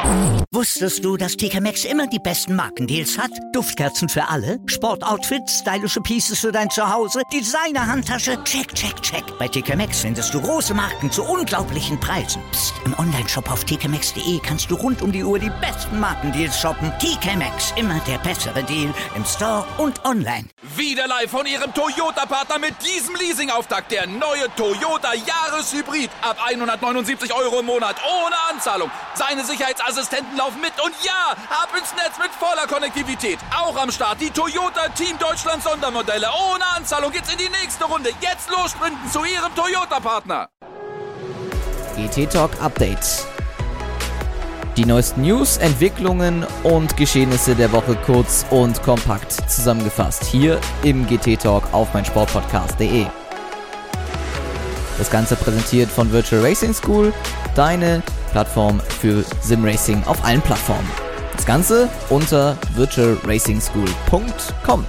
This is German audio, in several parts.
Wusstest du, dass TK Maxx immer die besten Markendeals hat? Duftkerzen für alle, Sportoutfits, stylische Pieces für dein Zuhause, Designer-Handtasche, check, check, check. Bei TK Maxx findest du große Marken zu unglaublichen Preisen. Psst. Im Onlineshop auf tkmaxx.de kannst du rund um die Uhr die besten Markendeals shoppen. TK Maxx, immer der bessere Deal im Store und online. Wieder live von Ihrem Toyota-Partner mit diesem Leasing-Auftakt. Der neue Toyota Jahreshybrid. Ab 179 € im Monat. Ohne Anzahlung. Seine Sicherheitsassistenten laufen mit. Und ja, ab ins Netz mit voller Konnektivität. Auch am Start die Toyota Team Deutschland Sondermodelle. Ohne Anzahlung geht's in die nächste Runde. Jetzt los sprinten zu Ihrem Toyota-Partner. GT Talk Update. Die neuesten News, Entwicklungen und Geschehnisse der Woche kurz und kompakt zusammengefasst hier im GT Talk auf meinsportpodcast.de. Das Ganze präsentiert von Virtual Racing School, deine Plattform für Simracing auf allen Plattformen. Das Ganze unter virtualracingschool.com.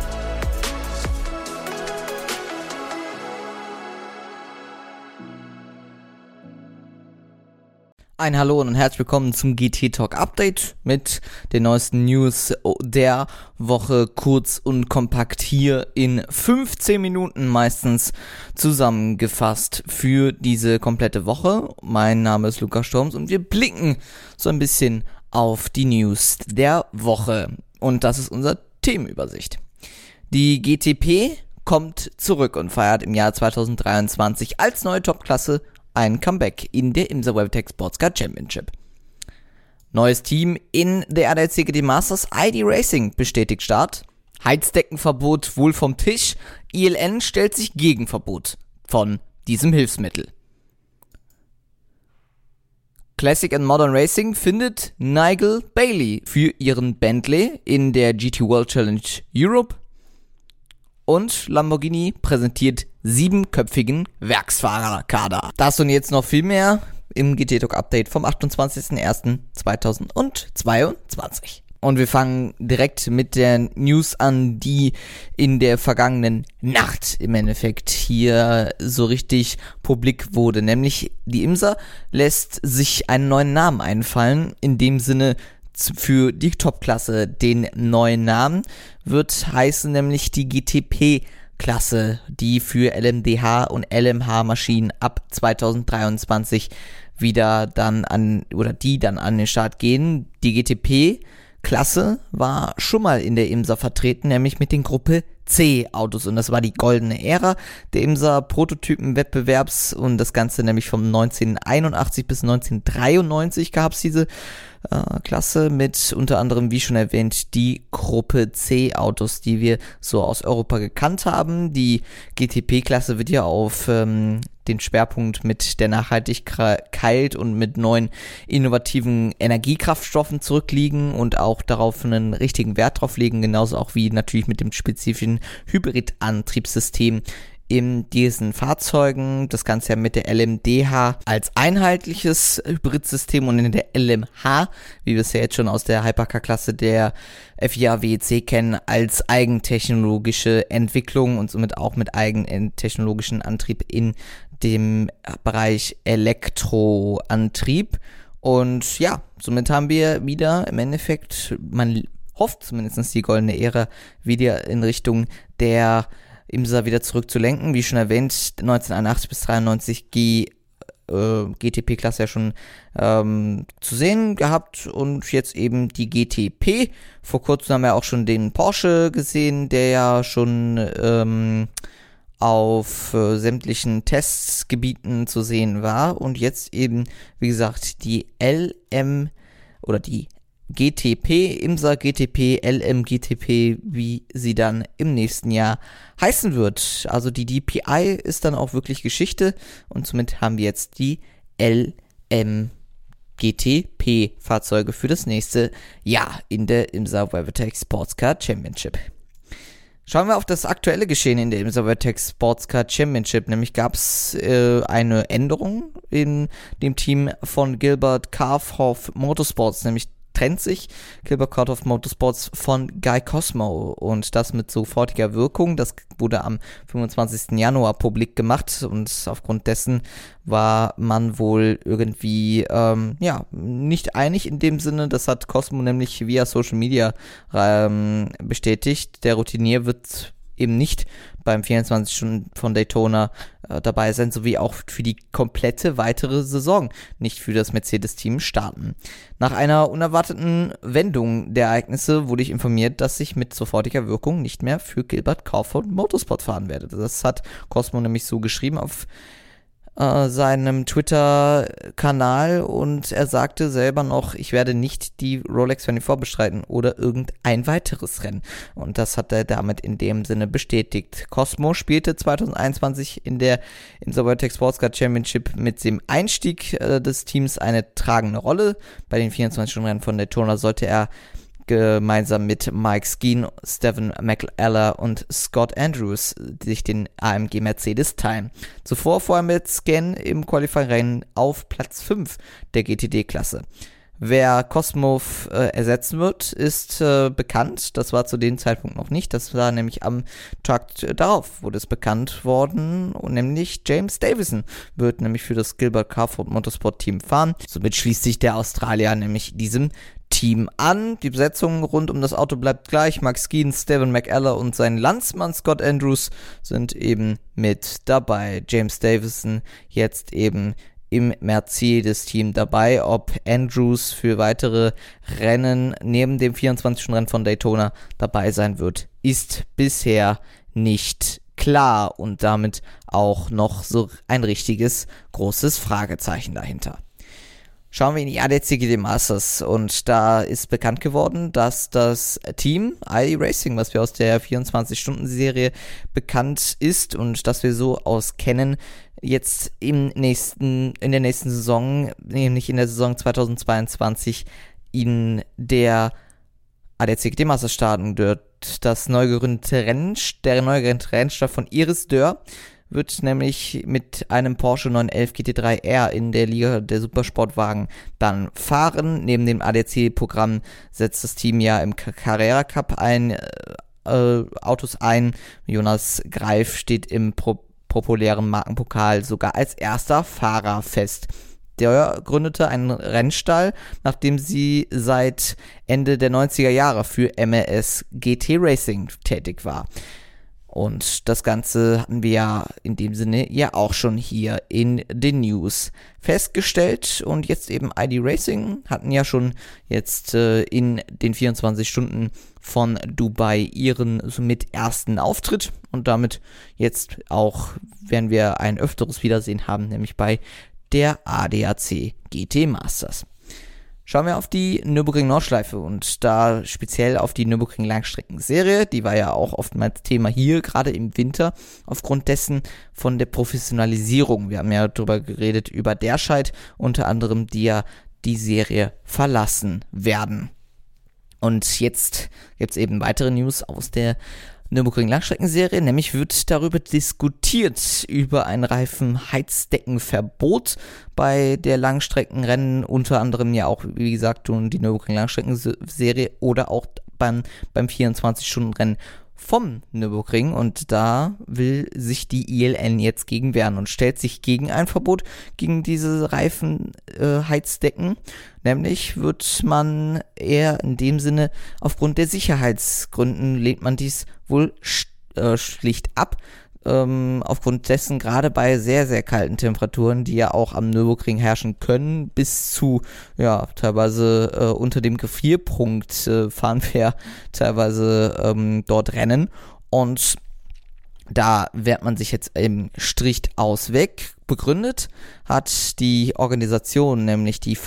Ein Hallo und herzlich willkommen zum GT Talk Update mit den neuesten News der Woche kurz und kompakt hier in 15 Minuten meistens zusammengefasst für diese komplette Woche. Mein Name ist Lukas Storms und wir blicken so ein bisschen auf die News der Woche und das ist unsere Themenübersicht. Die GTP kommt zurück und feiert im Jahr 2023 als neue Topklasse ein Comeback in der IMSA WeatherTech Sportscar Championship. Neues Team in der ADAC GT Masters, ID Racing bestätigt Start. Heizdeckenverbot wohl vom Tisch. ILN stellt sich gegen Verbot von diesem Hilfsmittel. Classic and Modern Racing findet Nigel Bailey für ihren Bentley in der GT World Challenge Europe. Und Lamborghini präsentiert 7-köpfigen Werksfahrerkader. Das und jetzt noch viel mehr im GT Talk Update vom 28.01.2022. Und wir fangen direkt mit der News an, die in der vergangenen Nacht im Endeffekt hier so richtig publik wurde. Nämlich die IMSA lässt sich einen neuen Namen einfallen, in dem Sinne für die Topklasse. Den neuen Namen wird heißen nämlich die GTP-Klasse, die für LMDH und LMH Maschinen ab 2023 wieder dann an den Start gehen. Die GTP-Klasse war schon mal in der IMSA vertreten, nämlich mit den Gruppe C-Autos und das war die goldene Ära der IMSA-Prototypen-Wettbewerbs und das Ganze nämlich vom 1981 bis 1993 gab es diese Klasse mit unter anderem, wie schon erwähnt, die Gruppe C-Autos, die wir so aus Europa gekannt haben. Die GTP-Klasse wird ja auf den Schwerpunkt mit der Nachhaltigkeit und mit neuen innovativen Energiekraftstoffen zurückliegen und auch darauf einen richtigen Wert drauf legen, genauso auch wie natürlich mit dem spezifischen Hybridantriebssystem in diesen Fahrzeugen, das Ganze ja mit der LMDH als einheitliches Hybridsystem und in der LMH, wie wir es ja jetzt schon aus der Hypercar-Klasse der FIA WEC kennen, als eigentechnologische Entwicklung und somit auch mit eigentechnologischen Antrieb in dem Bereich Elektroantrieb. Und ja, somit haben wir wieder im Endeffekt, man hofft zumindest die goldene Ära wieder in Richtung der IMSA wieder zurückzulenken. Wie schon erwähnt, 1981 bis 93 GTP-Klasse ja schon zu sehen gehabt und jetzt eben die GTP. Vor kurzem haben wir auch schon den Porsche gesehen, der ja schon auf sämtlichen Testgebieten zu sehen war und jetzt eben, wie gesagt, die LM oder die GTP, IMSA GTP, LM GTP, wie sie dann im nächsten Jahr heißen wird. Also die DPI ist dann auch wirklich Geschichte und somit haben wir jetzt die LM GTP Fahrzeuge für das nächste Jahr in der IMSA WeatherTech Sportscar Championship. Schauen wir auf das aktuelle Geschehen in der IMSA WeatherTech Sportscar Championship. Nämlich gab es eine Änderung in dem Team von Gilbert Kaufhoff Motorsports, nämlich trennt sich Gilbert Kaufhoff Motorsports von Guy Cosmo und das mit sofortiger Wirkung. Das wurde am 25. Januar publik gemacht und aufgrund dessen war man wohl irgendwie nicht einig in dem Sinne. Das hat Cosmo nämlich via Social Media bestätigt. Der Routinier wird eben nicht beim 24 Stunden von Daytona dabei sein, sowie auch für die komplette weitere Saison nicht für das Mercedes-Team starten. Nach einer unerwarteten Wendung der Ereignisse wurde ich informiert, dass ich mit sofortiger Wirkung nicht mehr für Gilbert Kaufhoff Motorsport fahren werde. Das hat Cosmo nämlich so geschrieben auf seinem Twitter-Kanal und er sagte selber noch, ich werde nicht die Rolex 24 bestreiten oder irgendein weiteres Rennen. Und das hat er damit in dem Sinne bestätigt. Cosmo spielte 2021 in der Insolvotec Sports Car Championship mit dem Einstieg des Teams eine tragende Rolle. Bei den 24-Stunden-Rennen von Daytona sollte er gemeinsam mit Mike Skeen, Stephen McEller und Scott Andrews sich den AMG Mercedes teilen. Zuvor fuhr er mit Skeen im Qualifying-Rennen auf Platz 5 der GTD-Klasse. Wer Cosmo ersetzen wird, ist bekannt. Das war zu dem Zeitpunkt noch nicht. Das war nämlich am Tag darauf, wurde es bekannt worden. Und nämlich James Davison wird nämlich für das Gilbert Kaufhoff Motorsport Team fahren. Somit schließt sich der Australier nämlich diesem Team an. Die Besetzung rund um das Auto bleibt gleich. Mike Skeen, Stephen McEller und sein Landsmann Scott Andrews sind eben mit dabei. James Davison jetzt eben im Mercedes-Team dabei. Ob Andrews für weitere Rennen neben dem 24-Stunden-Rennen von Daytona dabei sein wird, ist bisher nicht klar und damit auch noch so ein richtiges großes Fragezeichen dahinter. Schauen wir in die ADAC GT Masters und da ist bekannt geworden, dass das Team ID Racing, was wir aus der 24-Stunden-Serie bekannt ist und das wir so aus kennen, jetzt in der nächsten Saison, nämlich in der Saison 2022, in der ADAC GT Masters starten wird. Das neu gegründete Rennstall von Iris Dörr wird nämlich mit einem Porsche 911 GT3 R in der Liga der Supersportwagen dann fahren. Neben dem ADAC-Programm setzt das Team ja im Carrera Cup Autos ein. Jonas Greif steht im populären Markenpokal sogar als erster Fahrer fest. Der gründete einen Rennstall, nachdem sie seit Ende der 90er Jahre für MLS GT Racing tätig war. Und das Ganze hatten wir ja in dem Sinne ja auch schon hier in den News festgestellt. Und jetzt eben ID Racing hatten ja schon jetzt in den 24 Stunden von Dubai ihren somit ersten Auftritt. Und damit jetzt auch werden wir ein öfteres Wiedersehen haben, nämlich bei der ADAC GT Masters. Schauen wir auf die Nürburgring-Nordschleife und da speziell auf die Nürburgring-Langstreckenserie. Die war ja auch oftmals Thema hier, gerade im Winter, aufgrund dessen von der Professionalisierung. Wir haben ja darüber geredet, über Derscheid, unter anderem, die ja die Serie verlassen werden. Und jetzt gibt es eben weitere News aus der Nürburgring-Langstreckenserie, nämlich wird darüber diskutiert, über ein Reifenheizdeckenverbot bei der Langstreckenrennen, unter anderem ja auch, wie gesagt, die Nürburgring-Langstreckenserie oder auch beim 24-Stunden-Rennen vom Nürburgring und da will sich die ILN jetzt gegen wehren und stellt sich gegen ein Verbot gegen diese Reifenheizdecken. Nämlich wird man eher in dem Sinne, aufgrund der Sicherheitsgründen lehnt man dies wohl schlicht ab. Aufgrund dessen gerade bei sehr, sehr kalten Temperaturen, die ja auch am Nürburgring herrschen können, bis zu, ja, teilweise unter dem Gefrierpunkt fahren wir teilweise dort Rennen und da wehrt man sich jetzt im Strich aus weg. Begründet hat die Organisation, nämlich die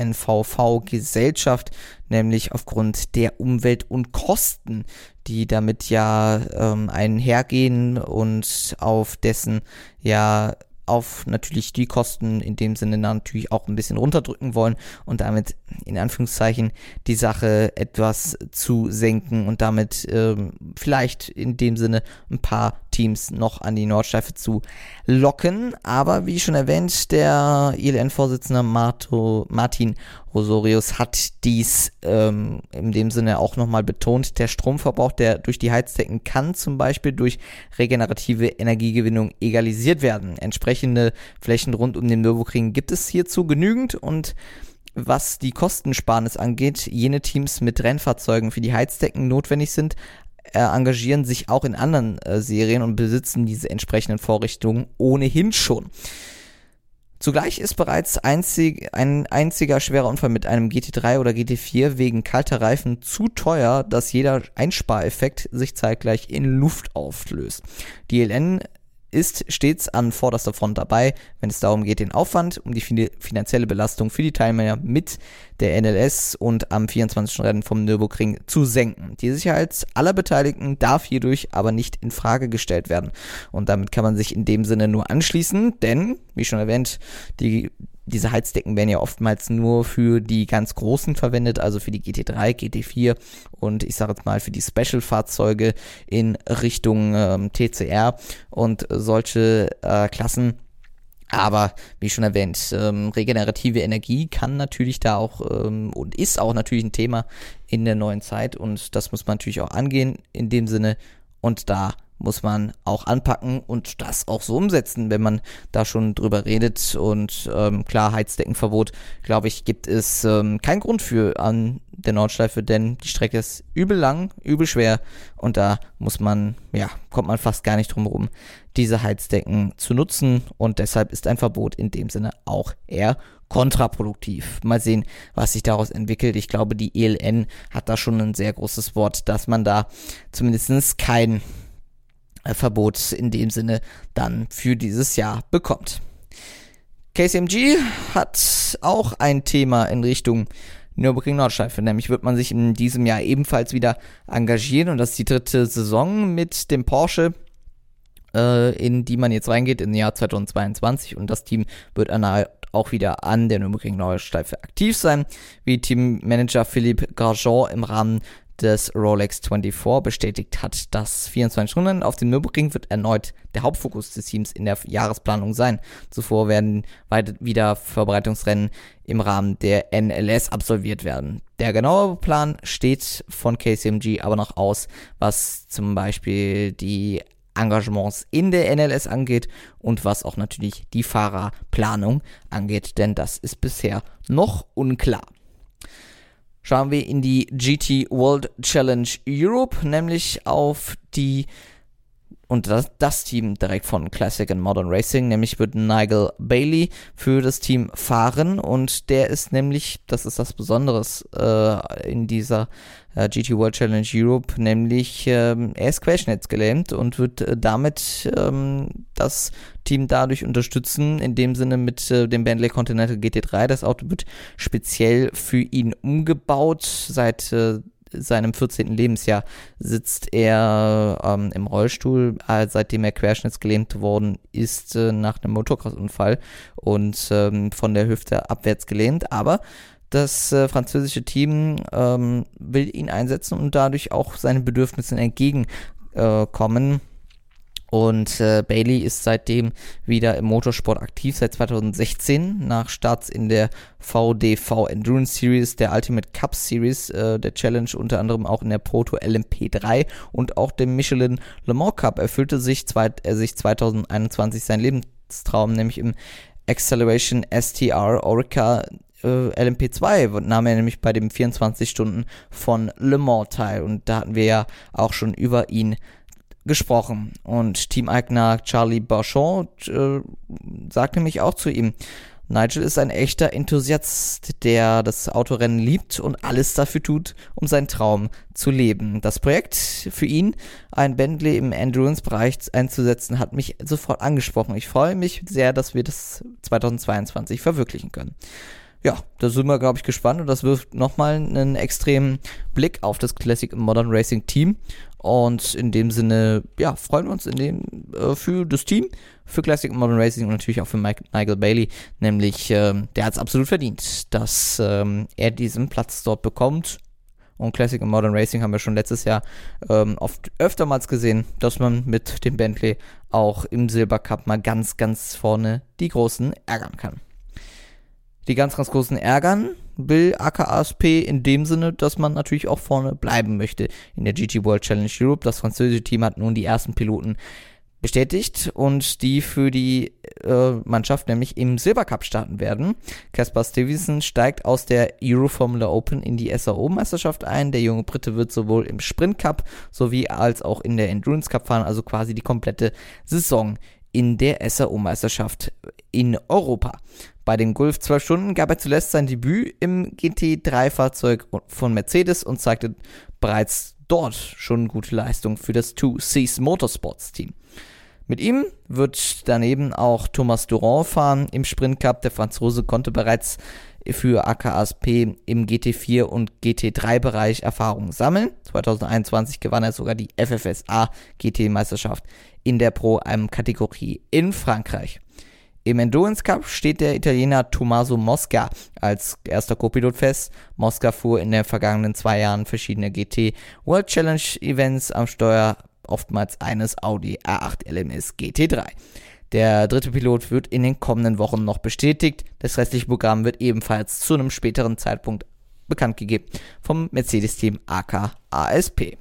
VLNVV-Gesellschaft, nämlich aufgrund der Umwelt- und Kosten, die damit ja einhergehen und auf dessen ja auf natürlich die Kosten in dem Sinne natürlich auch ein bisschen runterdrücken wollen und damit in Anführungszeichen die Sache etwas zu senken und damit vielleicht in dem Sinne ein paar Teams noch an die Nordschleife zu locken. Aber wie schon erwähnt, der ILN-Vorsitzende Martin Rosorius hat dies in dem Sinne auch nochmal betont. Der Stromverbrauch, der durch die Heizdecken kann zum Beispiel durch regenerative Energiegewinnung egalisiert werden. Entsprechende Flächen rund um den Nürburgring gibt es hierzu genügend, und was die Kostensparnis angeht, jene Teams mit Rennfahrzeugen für die Heizdecken notwendig sind, engagieren sich auch in anderen Serien und besitzen diese entsprechenden Vorrichtungen ohnehin schon. Zugleich ist bereits ein einziger schwerer Unfall mit einem GT3 oder GT4 wegen kalter Reifen zu teuer, dass jeder Einspareffekt sich zeitgleich in Luft auflöst. Die ILN ist stets an vorderster Front dabei, wenn es darum geht, den Aufwand um die finanzielle Belastung für die Teilnehmer mit der NLS und am 24. Rennen vom Nürburgring zu senken. Die Sicherheit aller Beteiligten darf hierdurch aber nicht in Frage gestellt werden. Und damit kann man sich in dem Sinne nur anschließen, denn, wie schon erwähnt, diese Heizdecken werden ja oftmals nur für die ganz Großen verwendet, also für die GT3, GT4 und ich sage jetzt mal für die Special-Fahrzeuge in Richtung TCR und solche Klassen. Aber wie schon erwähnt, regenerative Energie kann natürlich da auch und ist auch natürlich ein Thema in der neuen Zeit, und das muss man natürlich auch angehen in dem Sinne, und da muss man auch anpacken und das auch so umsetzen, wenn man da schon drüber redet. Und klar, Heizdeckenverbot, glaube ich, gibt es keinen Grund für an der Nordschleife, denn die Strecke ist übel lang, übel schwer, und da kommt man fast gar nicht drum herum, diese Heizdecken zu nutzen, und deshalb ist ein Verbot in dem Sinne auch eher kontraproduktiv. Mal sehen, was sich daraus entwickelt. Ich glaube, die ILN hat da schon ein sehr großes Wort, dass man da zumindest kein Verbot in dem Sinne dann für dieses Jahr bekommt. KCMG hat auch ein Thema in Richtung Nürburgring Nordschleife, nämlich wird man sich in diesem Jahr ebenfalls wieder engagieren, und das ist die 3. Saison mit dem Porsche, in die man jetzt reingeht im Jahr 2022, und das Team wird erneut auch wieder an der Nürburgring Nordschleife aktiv sein, wie Teammanager Philippe Grandjean im Rahmen des Rolex 24 bestätigt hat. Das 24 Runden auf dem Nürburgring wird erneut der Hauptfokus des Teams in der Jahresplanung sein. Zuvor werden wieder Vorbereitungsrennen im Rahmen der NLS absolviert werden. Der genaue Plan steht von KCMG aber noch aus, was zum Beispiel die Engagements in der NLS angeht und was auch natürlich die Fahrerplanung angeht, denn das ist bisher noch unklar. Schauen wir in die GT World Challenge Europe, nämlich auf das Team direkt von Classic and Modern Racing, nämlich wird Nigel Bailey für das Team fahren, und der ist nämlich, das ist das Besonderes in dieser GT World Challenge Europe, nämlich er ist querschnittsgelähmt und wird damit das Team dadurch unterstützen, in dem Sinne mit dem Bentley Continental GT3. Das Auto wird speziell für ihn umgebaut. Seit seinem 14. Lebensjahr sitzt er im Rollstuhl, seitdem er querschnittsgelähmt worden ist nach einem Motocross-Unfall und von der Hüfte abwärts gelähmt. Aber das französische Team will ihn einsetzen und dadurch auch seinen Bedürfnissen entgegenkommen. Und Bailey ist seitdem wieder im Motorsport aktiv, seit 2016, nach Starts in der VDV Endurance Series, der Ultimate Cup Series, der Challenge, unter anderem auch in der Proto LMP3 und auch dem Michelin Le Mans Cup erfüllte sich 2021 sein Lebenstraum, nämlich im Acceleration STR Orica LMP2 nahm er nämlich bei dem 24 Stunden von Le Mans teil, und da hatten wir ja auch schon über ihn gesprochen. Und Teameigner Charlie Beauchamp sagt nämlich auch zu ihm: Nigel ist ein echter Enthusiast, der das Autorennen liebt und alles dafür tut, um seinen Traum zu leben. Das Projekt für ihn, ein Bentley im Endurance-Bereich einzusetzen, hat mich sofort angesprochen. Ich freue mich sehr, dass wir das 2022 verwirklichen können. Ja, da sind wir, glaube ich, gespannt, und das wirft nochmal einen extremen Blick auf das Classic Modern Racing Team. Und in dem Sinne, ja, freuen wir uns für das Team, für Classic Modern Racing und natürlich auch für Nigel Bailey, nämlich der hat es absolut verdient, dass er diesen Platz dort bekommt. Und Classic und Modern Racing haben wir schon letztes Jahr öftermals gesehen, dass man mit dem Bentley auch im Silbercup mal ganz, ganz vorne die Großen ärgern kann. Die ganz, ganz Großen ärgern will AKASP in dem Sinne, dass man natürlich auch vorne bleiben möchte in der GT World Challenge Europe. Das französische Team hat nun die ersten Piloten bestätigt und die für die Mannschaft nämlich im Silbercup starten werden. Caspar Stuyvesant steigt aus der Euroformula Open in die SAO-Meisterschaft ein. Der junge Brite wird sowohl im Sprint Cup sowie als auch in der Endurance Cup fahren, also quasi die komplette Saison in der SAO-Meisterschaft in Europa. Bei dem Golf 12 Stunden gab er zuletzt sein Debüt im GT3-Fahrzeug von Mercedes und zeigte bereits dort schon gute Leistung für das 2Cs Motorsports Team. Mit ihm wird daneben auch Thomas Durand fahren im Sprint Cup. Der Franzose konnte bereits für AKASP im GT4 und GT3-Bereich Erfahrung sammeln. 2021 gewann er sogar die FFSA GT-Meisterschaft in der Pro-Am-Kategorie in Frankreich. Im Endurance Cup steht der Italiener Tommaso Mosca als erster Co-Pilot fest. Mosca fuhr in den vergangenen 2 Jahren verschiedene GT World Challenge Events am Steuer, oftmals eines Audi A8 LMS GT3. Der dritte Pilot wird in den kommenden Wochen noch bestätigt. Das restliche Programm wird ebenfalls zu einem späteren Zeitpunkt bekannt gegeben vom Mercedes-Team AKASP.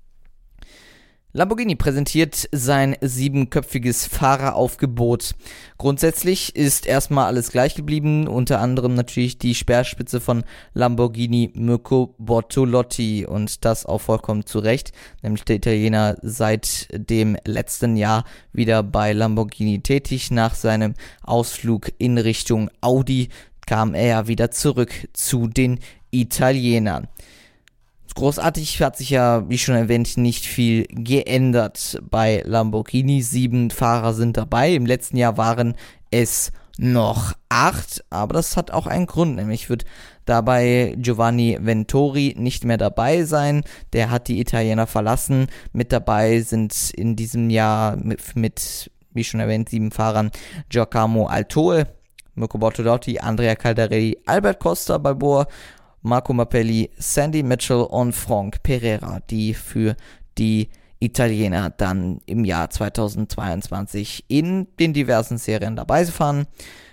Lamborghini präsentiert sein 7-köpfiges Fahreraufgebot. Grundsätzlich ist erstmal alles gleich geblieben, unter anderem natürlich die Speerspitze von Lamborghini Mirko Bortolotti und das auch vollkommen zu Recht, nämlich der Italiener seit dem letzten Jahr wieder bei Lamborghini tätig. Nach seinem Ausflug in Richtung Audi kam er ja wieder zurück zu den Italienern. Großartig hat sich ja, wie schon erwähnt, nicht viel geändert bei Lamborghini. 7 Fahrer sind dabei. Im letzten Jahr waren es noch 8, aber das hat auch einen Grund, nämlich wird dabei Giovanni Ventori nicht mehr dabei sein. Der hat die Italiener verlassen. Mit dabei sind in diesem Jahr mit wie schon erwähnt, 7 Fahrern Giacomo Altoe, Mirko Bortolotti, Andrea Caldarelli, Albert Costa Balboa, Marco Mappelli, Sandy Mitchell und Franck Pereira, die für die Italiener dann im Jahr 2022 in den diversen Serien dabei fahren.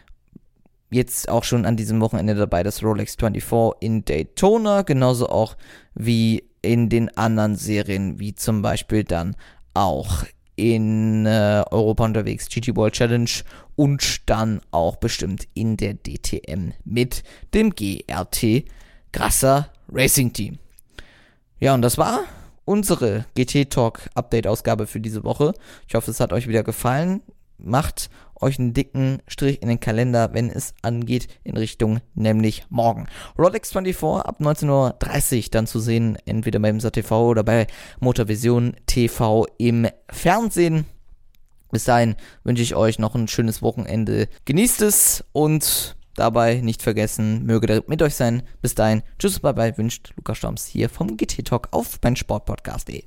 Jetzt auch schon an diesem Wochenende dabei das Rolex 24 in Daytona, genauso auch wie in den anderen Serien, wie zum Beispiel dann auch in Europa unterwegs, GT World Challenge und dann auch bestimmt in der DTM mit dem GRT Grasser Racing Team. Ja, und das war unsere GT Talk Update Ausgabe für diese Woche. Ich hoffe, es hat euch wieder gefallen. Macht euch einen dicken Strich in den Kalender, wenn es angeht in Richtung nämlich morgen. Rolex 24 ab 19:30 Uhr dann zu sehen, entweder beim MSA-TV oder bei Motorvision TV im Fernsehen. Bis dahin wünsche ich euch noch ein schönes Wochenende. Genießt es und dabei nicht vergessen, möge der mit euch sein. Bis dahin, tschüss, bye bye, wünscht Lukas Storms hier vom GT Talk auf meinsportpodcast.de.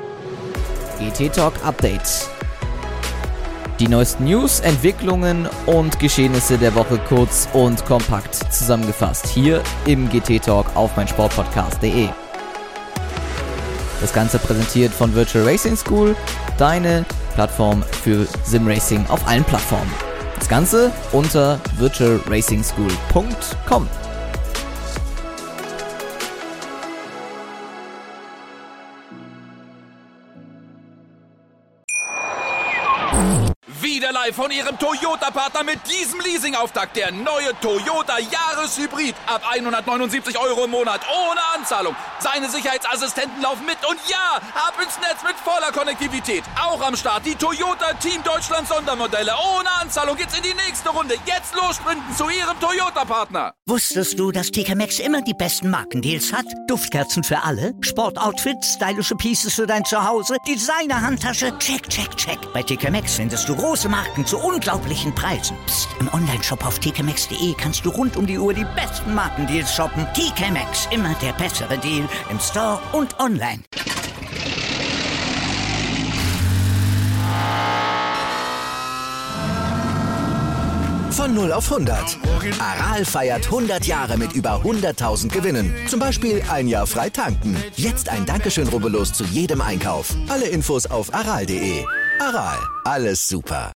GT Talk Update. Die neuesten News, Entwicklungen und Geschehnisse der Woche kurz und kompakt zusammengefasst hier im GT Talk auf meinsportpodcast.de. Das Ganze präsentiert von Virtual Racing School, deine Plattform für Simracing auf allen Plattformen. Das Ganze unter virtualracingschool.com. Wieder live von Ihrem Toyota-Partner mit diesem Leasing-Auftakt. Der neue Toyota Jahreshybrid. Ab 179 € im Monat. Ohne Anzahlung. Seine Sicherheitsassistenten laufen mit. Und ja, ab ins Netz mit voller Konnektivität. Auch am Start die Toyota Team Deutschland Sondermodelle. Ohne Anzahlung geht's in die nächste Runde. Jetzt los sprinten zu Ihrem Toyota-Partner. Wusstest du, dass TK Maxx immer die besten Markendeals hat? Duftkerzen für alle, Sportoutfits, stylische Pieces für dein Zuhause, Designer-Handtasche, check, check, check. Bei TK Maxx findest du große Marken zu unglaublichen Preisen. Psst. Im Onlineshop auf tkmaxx.de kannst du rund um die Uhr die besten Markendeals shoppen. TK Maxx, immer der bessere Deal im Store und online. Von 0 auf 100. Aral feiert 100 Jahre mit über 100.000 Gewinnen. Zum Beispiel ein Jahr frei tanken. Jetzt ein Dankeschön, rubbellos zu jedem Einkauf. Alle Infos auf aral.de. Aral, alles super.